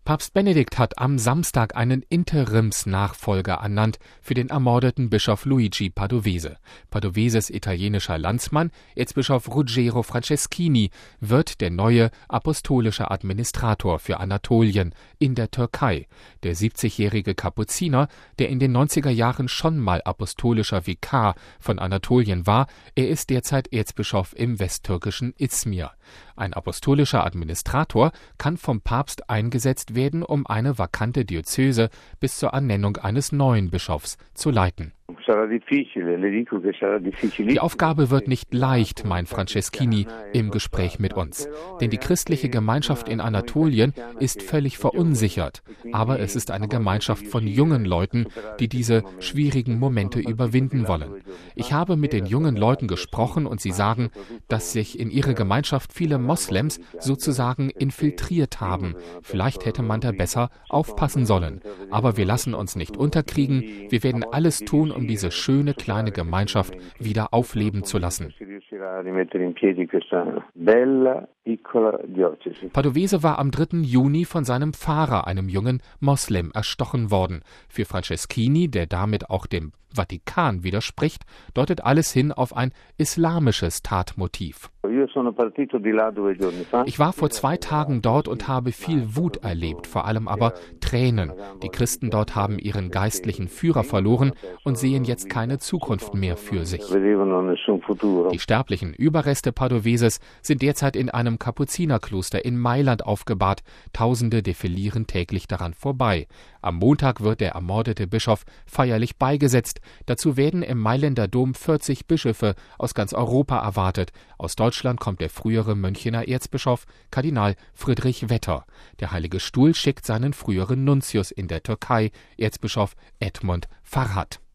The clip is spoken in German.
Papst Benedikt hat am Samstag einen Interimsnachfolger ernannt für den ermordeten Bischof Luigi Padovese. Padoveses italienischer Landsmann, Erzbischof Ruggero Franceschini, wird der neue apostolische Administrator für Anatolien in der Türkei. Der 70-jährige Kapuziner, der in den 90er Jahren schon mal apostolischer Vikar von Anatolien war, er ist derzeit Erzbischof im westtürkischen Izmir. Ein apostolischer Administrator kann vom Papst eingesetzt werden, um eine vakante Diözese bis zur Ernennung eines neuen Bischofs zu leiten. Die Aufgabe wird nicht leicht, meint Franceschini im Gespräch mit uns. Denn die christliche Gemeinschaft in Anatolien ist völlig verunsichert. Aber es ist eine Gemeinschaft von jungen Leuten, die diese schwierigen Momente überwinden wollen. Ich habe mit den jungen Leuten gesprochen und sie sagen, dass sich in ihre Gemeinschaft viele Moslems sozusagen infiltriert haben. Vielleicht hätte man da besser aufpassen sollen. Aber wir lassen uns nicht unterkriegen. Wir werden alles tun, um diese schöne kleine Gemeinschaft wieder aufleben zu lassen. Padovese war am 3. Juni von seinem Pfarrer, einem jungen Moslem, erstochen worden. Für Franceschini, der damit auch dem Vatikan widerspricht, deutet alles hin auf ein islamisches Tatmotiv. Ich war vor 2 Tagen dort und habe viel Wut erlebt, vor allem aber Tränen. Die Christen dort haben ihren geistlichen Führer verloren und sehen jetzt keine Zukunft mehr für sich. Die sterblichen Überreste Padoveses sind derzeit in einem Kapuzinerkloster in Mailand aufgebahrt. Tausende defilieren täglich daran vorbei. Am Montag wird der ermordete Bischof feierlich beigesetzt. Dazu werden im Mailänder Dom 40 Bischöfe aus ganz Europa erwartet. Aus Deutschland kommt der frühere Münchener Erzbischof Kardinal Friedrich Wetter. Der Heilige Stuhl schickt seinen früheren Nuntius in der Türkei, Erzbischof Edmund Farhat.